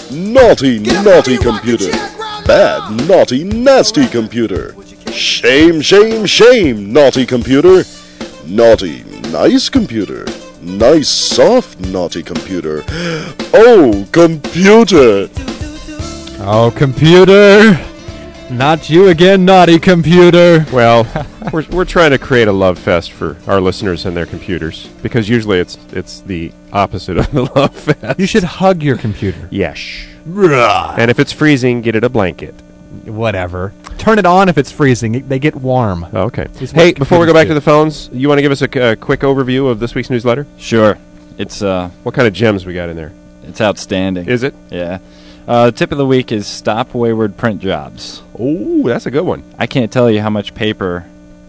Naughty, naughty computer. Bad, naughty, nasty computer. Shame, shame, shame, naughty computer. Naughty, nice computer. Nice, soft, naughty computer. Oh, computer. Oh, computer. Not you again, naughty computer. Well, we're trying to create a love fest for our listeners and their computers, because usually it's the opposite of the love fest. You should hug your computer. Yes. And if it's freezing, get it a blanket. Whatever. Turn it on if it's freezing. They get warm. Oh, okay. Is Hey, what before we go back computers to the phones, you want to give us a quick overview of this week's newsletter? Sure. It's What kind of gems we got in there? it's outstanding. Is it? Yeah. Tip of the week is stop wayward print jobs. Oh, that's a good one. I can't tell you how much paper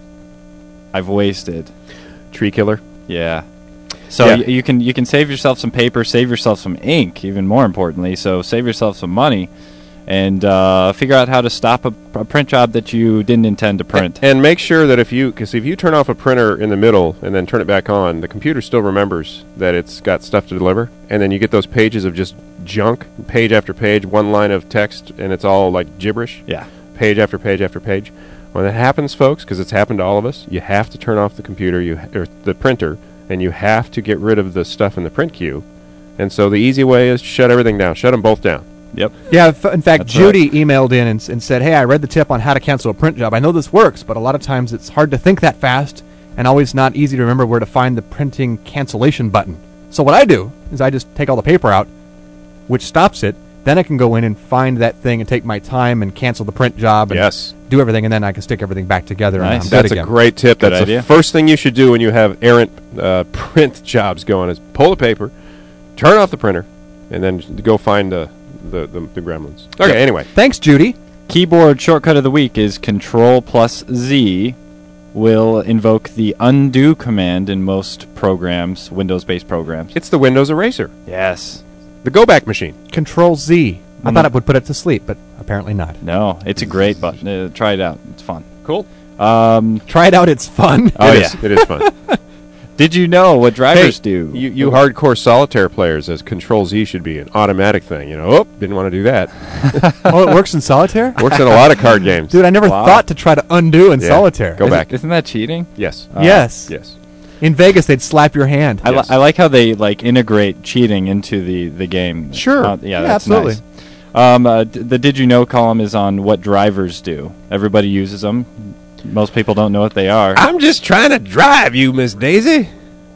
I've wasted. Tree killer. Yeah. So Yeah. you can save yourself some paper, save yourself some ink, even more importantly. So save yourself some money, and figure out how to stop a print job that you didn't intend to print. And make sure that if you turn off a printer in the middle and then turn it back on, the computer still remembers that it's got stuff to deliver, and then you get those pages of just junk, page after page, one line of text, and it's all like gibberish. Yeah. Page after page after page. When that happens, folks, because it's happened to all of us, you have to turn off the computer, or the printer, and you have to get rid of the stuff in the print queue. And so the easy way is shut everything down. Shut them both down. Yep. Yeah, in fact, That's Judy emailed in and said, hey, I read the tip on how to cancel a print job. I know this works, but a lot of times it's hard to think that fast and always not easy to remember where to find the printing cancellation button. So what I do is I just take all the paper out, which stops it. Then I can go in and find that thing and take my time and cancel the print job and Yes. do everything, and then I can stick everything back together and Nice. I'm good That's again. a great tip. Good That's idea. the first thing you should do when you have errant print jobs going is pull the paper, turn off the printer, and then go find the gremlins. Okay, Yep. anyway. Thanks, Judy. Keyboard shortcut of the week is Control plus Z. Will invoke the undo command in most programs, Windows-based programs. It's the Windows eraser. Yes. The go back machine. Control Z. I thought it would put it to sleep, but apparently not. No, it's a great button. Try it out. It's fun. Cool. Try it out. It's fun. Oh, It yeah. is. It is fun. Did you know what drivers do? You hardcore solitaire players, as Control Z should be an automatic thing. You know, didn't want to do that. Oh, it works in solitaire? Works in a lot of card games. Dude, I never Wow. thought to try to undo in Yeah. solitaire. Go back. Isn't that cheating? Yes. Yes. Yes. In Vegas, they'd slap your hand. Yes. I like how they integrate cheating into the game. Sure. Yeah, Yeah, that's absolutely. nice. The Did You Know column is on what drivers do. Everybody uses them. Most people don't know what they are. I'm just trying to drive you, Miss Daisy.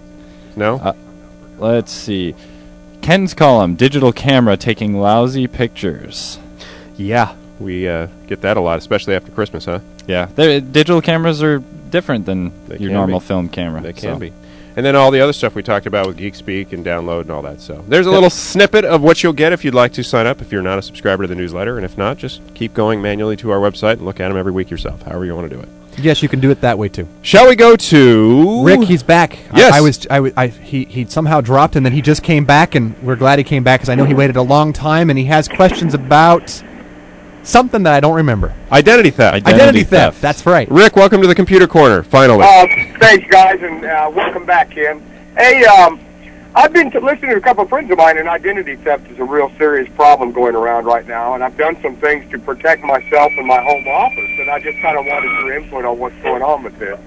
No? Let's see. Ken's column, digital camera taking lousy pictures. Yeah. We get that a lot, especially after Christmas, huh? Yeah, digital cameras are different than They your can normal be. film camera. They can so. be. And then all the other stuff we talked about with GeekSpeak and download and all that. So there's a little snippet of what you'll get if you'd like to sign up if you're not a subscriber to the newsletter. And if not, just keep going manually to our website and look at them every week yourself, however you want to do it. Yes, you can do it that way too. Shall we go to... Rick, he's back. Yes. He somehow dropped, and then he just came back, and we're glad he came back because I know he waited a long time, and he has questions about something that I don't remember. Identity theft. Identity theft. That's right. Rick, welcome to the Computer Corner, finally. Thanks, guys, and welcome back, Ken. Hey, I've been listening to a couple of friends of mine, and identity theft is a real serious problem going around right now, and I've done some things to protect myself and my home office, and I just kind of wanted your input on what's going on with this.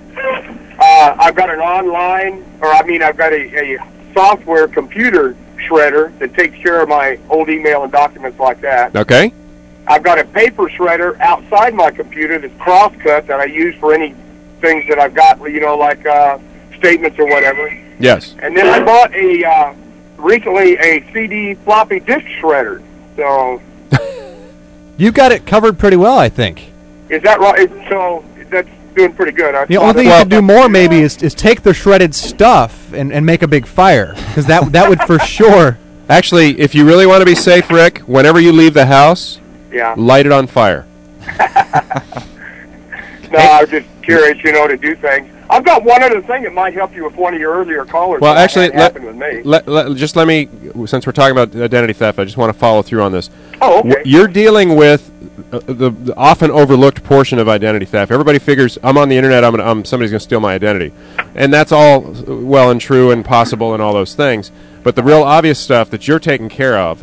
I've got I've got a software computer shredder that takes care of my old email and documents like that. Okay. I've got a paper shredder outside my computer that's cross-cut that I use for any things that I've got, like statements or whatever. Yes. And then I bought recently a CD floppy disk shredder. So You've got it covered pretty well, I think. is that right? So that's doing pretty good. The only thing you could do more maybe is take the shredded stuff and make a big fire, because that would for sure. Actually, if you really want to be safe, Rick, whenever you leave the house, Yeah. light it on fire. No, I was just curious, to do things. I've got one other thing that might help you with one of your earlier callers. Well, that actually, had happened with me. let me, since we're talking about identity theft, I just want to follow through on this. Oh, okay. You're dealing with the often overlooked portion of identity theft. Everybody figures, I'm on the internet, somebody's going to steal my identity. And that's all well and true and possible and all those things. But the real obvious stuff that you're taking care of,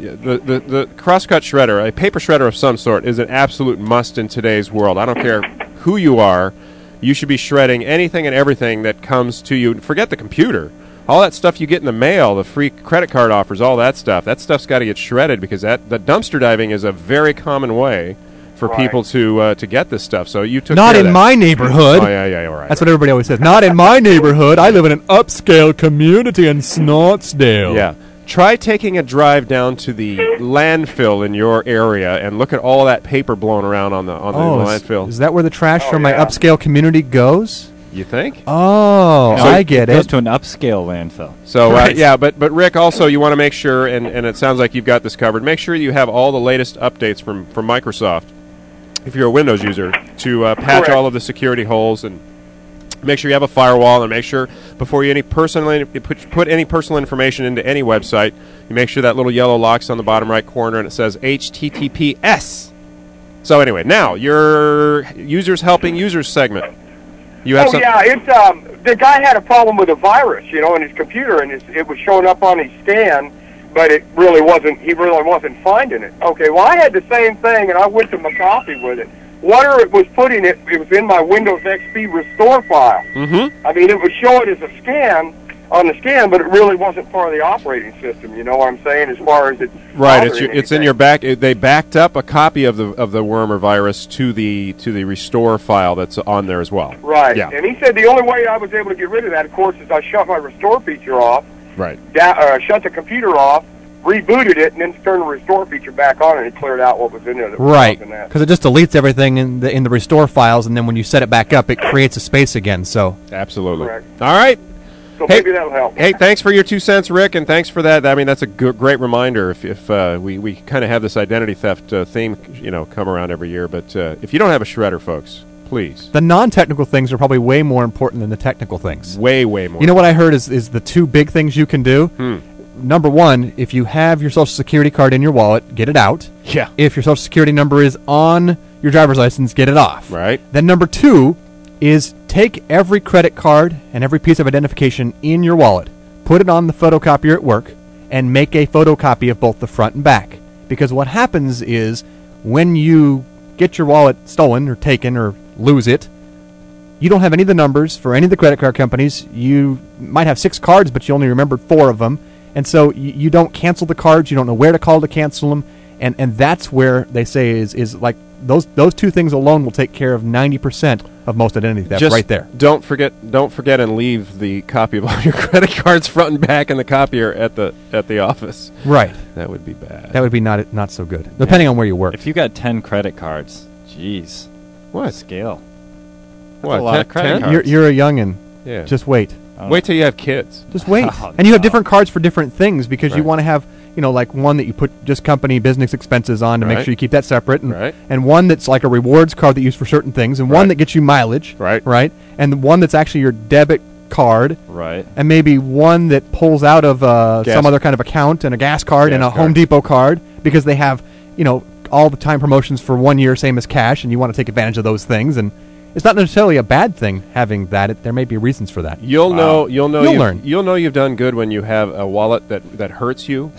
the crosscut shredder, a paper shredder of some sort, is an absolute must in today's world. I don't care who you are. You should be shredding anything and everything that comes to you. Forget the computer. All that stuff you get in the mail, the free credit card offers, all that stuff's got to get shredded, because the dumpster diving is a very common way for people to get this stuff. So you took Not care of in that. my neighborhood. Oh, yeah, all right. That's what everybody always says. Not in my neighborhood. I live in an upscale community in Snotsdale. Yeah. Try taking a drive down to the landfill in your area and look at all that paper blown around on the landfill. Is that where the trash Oh, from my yeah. upscale community goes? You think? Oh, No, I get goes it. to an upscale landfill. So, Right. yeah, but Rick, also you want to make sure, and it sounds like you've got this covered, make sure you have all the latest updates from Microsoft, if you're a Windows user, to patch Correct. all of the security holes, and make sure you have a firewall, and make sure before you put any personal information into any website, you make sure that little yellow lock's on the bottom right corner and it says HTTPS. So anyway, now your Users Helping Users segment. You have some. Yeah, it's the guy had a problem with a virus, in his computer, and it was showing up on his scan, but it really wasn't. He really wasn't finding it. Okay, well, I had the same thing, and I went to McAfee with it. Whatever it was putting it was in my Windows XP restore file. Mm-hmm. I mean, it would show it as a scan on the scan, but it really wasn't part of the operating system. You know what I'm saying? As far as it Right, bothering it's in anything. your back. They backed up a copy of the worm or virus to the restore file that's on there as well. Right. Yeah. And he said the only way I was able to get rid of that, of course, is I shut my restore feature off, Right. shut the computer off, rebooted it, and then turned the restore feature back on, and it cleared out what was in there. That was Right, causing that. because it just deletes everything in the restore files, and then when you set it back up, it creates a space again. So Absolutely. Correct. All right. So Hey- maybe that'll help. Hey, thanks for your 2 cents, Rick, and thanks for that. I mean, that's a great reminder. If we kind of have this identity theft theme, come around every year, but if you don't have a shredder, folks, please, the non-technical things are probably way more important than the technical things. way more. You know what I heard is the two big things you can do. Number one, if you have your Social Security card in your wallet, get it out. Yeah. If your Social Security number is on your driver's license, get it off. Right. Then number two is take every credit card and every piece of identification in your wallet, put it on the photocopier at work, and make a photocopy of both the front and back. Because what happens is when you get your wallet stolen or taken or lose it, you don't have any of the numbers for any of the credit card companies. You might have 6 cards, but you only remembered 4 of them. And so you don't cancel the cards. You don't know where to call to cancel them. And that's where they say is like those two things alone will take care of 90% of most identity theft Just right there. Don't forget and leave the copy of all your credit cards front and back in the copier at the office. Right. That would be bad. That would be not so good, depending on where you work. If you got 10 credit cards, jeez, What? scale? What? a lot of credit cards. You're a youngin'. Yeah. Just wait. Wait till you have kids. Just wait. Oh, And you have no. different cards for different things because you Right. want to have, like one that you put just company business expenses on to make Right. sure you keep that separate. And, Right. and one that's like a rewards card that you use for certain things. And Right. one that gets you mileage. Right. Right. And the one that's actually your debit card. Right. And maybe one that pulls out of Gas. some other kind of account and a gas card and a Gas Home card. Depot card because they have, all the time promotions for 1 year, same as cash, and you want to take advantage of those things. And it's not necessarily a bad thing having that. There may be reasons for that. You'll know. You'll learn. You'll know you've done good when you have a wallet that hurts you.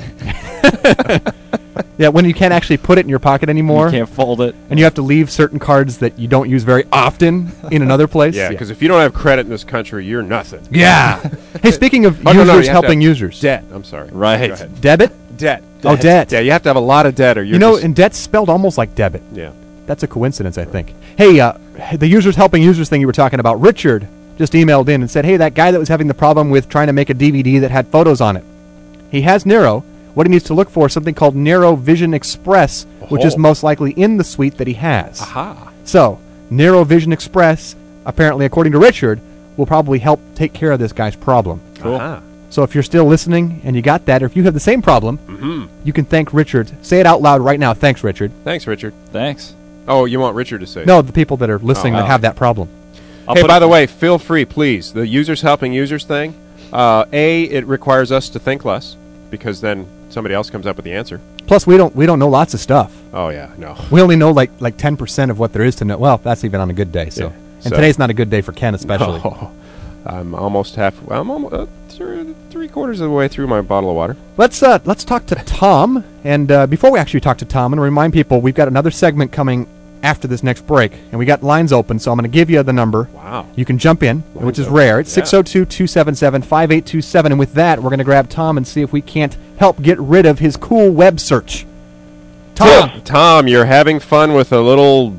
Yeah, when you can't actually put it in your pocket anymore, You can't fold it. and you have to leave certain cards that you don't use very often in another place. Yeah, because if you don't have credit in this country, you're nothing. Yeah. Hey, speaking of Oh, no, users you have to helping have users, Debt. I'm sorry. Right. Go ahead. debit. Debt. Oh, debt. Yeah, you have to have a lot of debt, or you're And debt's spelled almost like debit. yeah. That's a coincidence, I think. Hey, the users helping users thing you were talking about, Richard just emailed in and said, hey, that guy that was having the problem with trying to make a DVD that had photos on it, he has Nero. What he needs to look for is something called Nero Vision Express, which is Oh. most likely in the suite that he has. Aha. So, Nero Vision Express, apparently, according to Richard, will probably help take care of this guy's problem. Cool. Aha. So if you're still listening and you got that, or if you have the same problem, you can thank Richard. Say it out loud right now. Thanks, Richard. Thanks, Richard. Thanks. Oh, you want Richard to say? No, the people that are listening Oh. that have that problem. I'll Hey, put by it- the way, feel free, please. The users helping users thing. It requires us to think less because then somebody else comes up with the answer. Plus, we don't know lots of stuff. Oh yeah, no. We only know like 10% of what there is to know. Well, that's even on a good day. So, Yeah. and So- today's not a good day for Ken, especially. Oh. I'm almost three-quarters of the way through my bottle of water. Let's talk to Tom. And before we actually talk to Tom, I'm going to remind people we've got another segment coming after this next break, and we got lines open, so I'm going to give you the number. Wow. You can jump in, which is rare. It's 602-277-5827, and with that, we're going to grab Tom and see if we can't help get rid of his cool web search. Tom! Tom, you're having fun with a little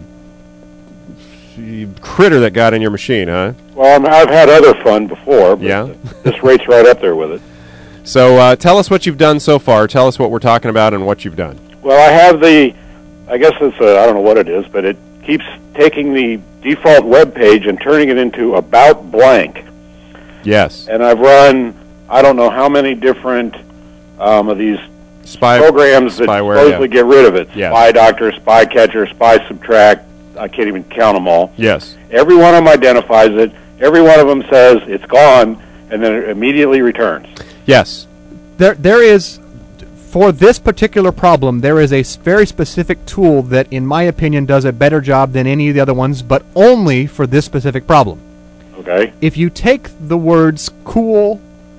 critter that got in your machine, huh? Well, I've had other fun before, but Yeah? this rate's right up there with it. So tell us what you've done so far. Tell us what we're talking about and what you've done. Well, I have I guess it's I don't know what it is, but it keeps taking the default web page and turning it into about blank. Yes. And I've run, I don't know how many different of these programs that spyware, supposedly get rid of it. Yeah. Spy Doctor, Spy Catcher, Spy Subtract. I can't even count them all. Yes. Every one of them identifies it. Every one of them says it's gone, and then it immediately returns. Yes. There is, for this particular problem, there is a very specific tool that, in my opinion, does a better job than any of the other ones, but only for this specific problem. Okay. If you take the words cool,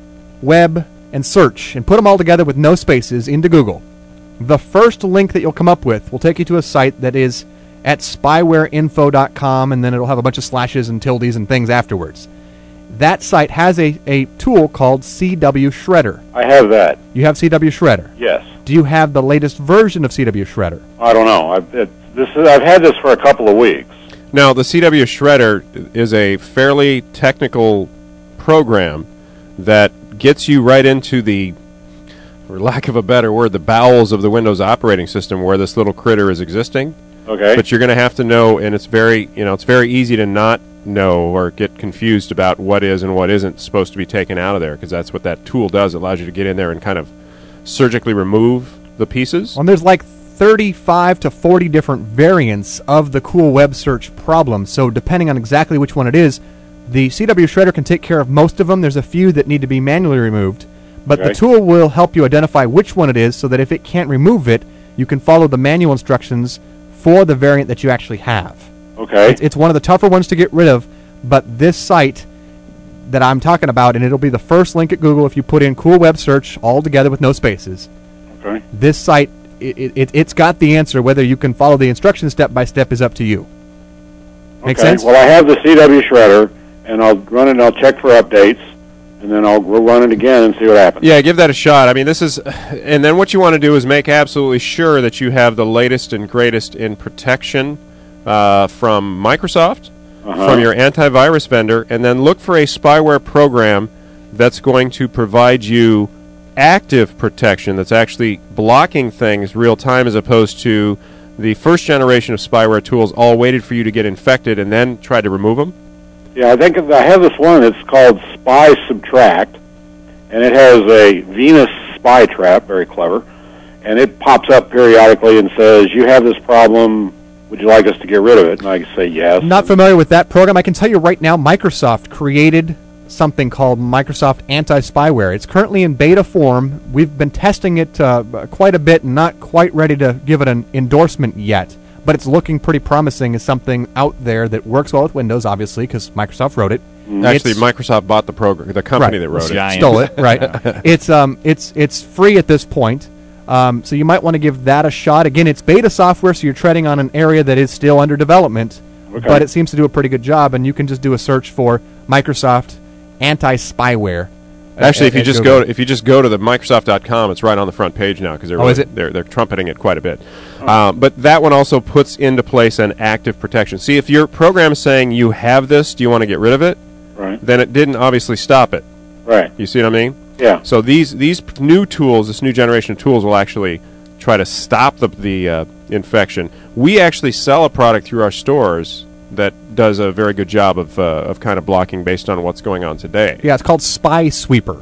web, and search and put them all together with no spaces into Google, the first link that you'll come up with will take you to a site that is at spywareinfo.com, and then it'll have a bunch of slashes and tildes and things afterwards. That site has a tool called CW Shredder. I have that. You have CW Shredder? Yes. Do you have the latest version of CW Shredder? I don't know. I've had this for a couple of weeks. Now, the CW Shredder is a fairly technical program that gets you right into the, for lack of a better word, the bowels of the Windows operating system where this little critter is existing. Okay. But you're going to have to know, and it's very easy to not know or get confused about what is and what isn't supposed to be taken out of there, because that's what that tool does. It allows you to get in there and kind of surgically remove the pieces. Well, there's like 35 to 40 different variants of the cool web search problem, so depending on exactly which one it is, the CW Shredder can take care of most of them. There's a few that need to be manually removed, but the tool will help you identify which one it is so that if it can't remove it, you can follow the manual instructions for the variant that you actually have. Okay. It's one of the tougher ones to get rid of, but this site that I'm talking about, and it'll be the first link at Google if you put in cool web search all together with no spaces. Okay. This site, it's got the answer. Whether you can follow the instructions step by step is up to you. Make sense? Well, I have the CW Shredder, and I'll run it and I'll check for updates, and then we'll run it again and see what happens. Yeah, give that a shot. I mean, and then what you want to do is make absolutely sure that you have the latest and greatest in protection from Microsoft, from your antivirus vendor, and then look for a spyware program that's going to provide you active protection that's actually blocking things real time, as opposed to the first generation of spyware tools all waited for you to get infected and then tried to remove them. Yeah, I think I have this one. It's called Spy Subtract, and it has a Venus spy trap, very clever, and it pops up periodically and says, you have this problem, would you like us to get rid of it? And I can say yes. Not familiar with that program. I can tell you right now, Microsoft created something called Microsoft Anti-Spyware. It's currently in beta form. We've been testing it quite a bit and not quite ready to give it an endorsement yet. But it's looking pretty promising as something out there that works well with Windows, obviously, because Microsoft wrote it. Actually, Microsoft bought the program, the company that wrote it. Stole it, right. It's free at this point, so you might want to give that a shot. Again, it's beta software, so you're treading on an area that is still under development, but it seems to do a pretty good job, and you can just do a search for Microsoft Anti-Spyware. Actually, if you just go to the Microsoft.com, it's right on the front page now, because they're trumpeting it quite a bit. But that one also puts into place an active protection. See, if your program is saying you have this, do you want to get rid of it? Right. Then it didn't obviously stop it. Right. You see what I mean? Yeah. So these new tools, this new generation of tools, will actually try to stop the infection. We actually sell a product through our stores that does a very good job of kind of blocking based on what's going on today. Yeah, it's called Spy Sweeper.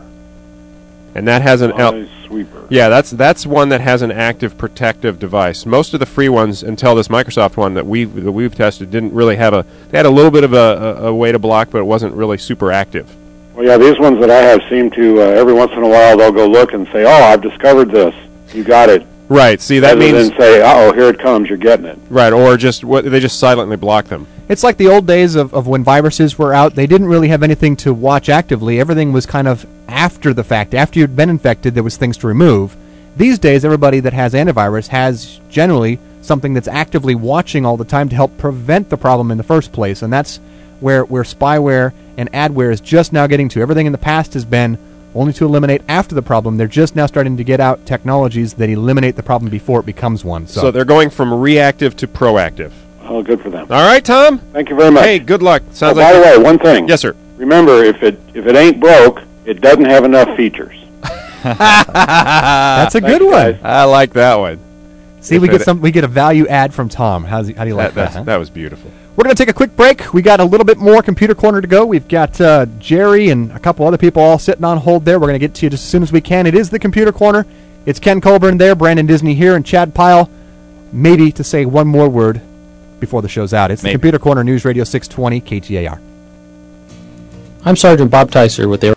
And that has an Sweeper. Yeah, that's one that has an active protective device. Most of the free ones, until this Microsoft one that we've tested, didn't really have they had a little bit of a way to block, but it wasn't really super active. Well, yeah, these ones that I have seem to every once in a while they'll go look and say, "Oh, I've discovered this. You got it." Right. See, that means then say, "Uh-oh, here it comes. You're getting it." Right, or they just silently block them. It's like the old days of when viruses were out. They didn't really have anything to watch actively. Everything was kind of after the fact. After you'd been infected, there was things to remove. These days, everybody that has antivirus has generally something that's actively watching all the time to help prevent the problem in the first place. And that's where spyware and adware is just now getting to. Everything in the past has been only to eliminate after the problem. They're just now starting to get out technologies that eliminate the problem before it becomes one. So they're going from reactive to proactive. Oh, good for them. All right, Tom. Thank you very much. Hey, good luck. Sounds by the way, one thing. Yes, sir. Remember, if it ain't broke, it doesn't have enough features. That's a good one. Guys. I like that one. See, we get a value add from Tom. How do you like that? Huh? That was beautiful. We're going to take a quick break. We got a little bit more Computer Corner to go. We've got Jerry and a couple other people all sitting on hold there. We're going to get to you just as soon as we can. It is the Computer Corner. It's Ken Colburn there, Brandon Disney here, and Chad Pyle, maybe to say one more word before the show's out. It's the Computer Corner, News Radio 620 KTAR. I'm Sergeant Bob Tyser with the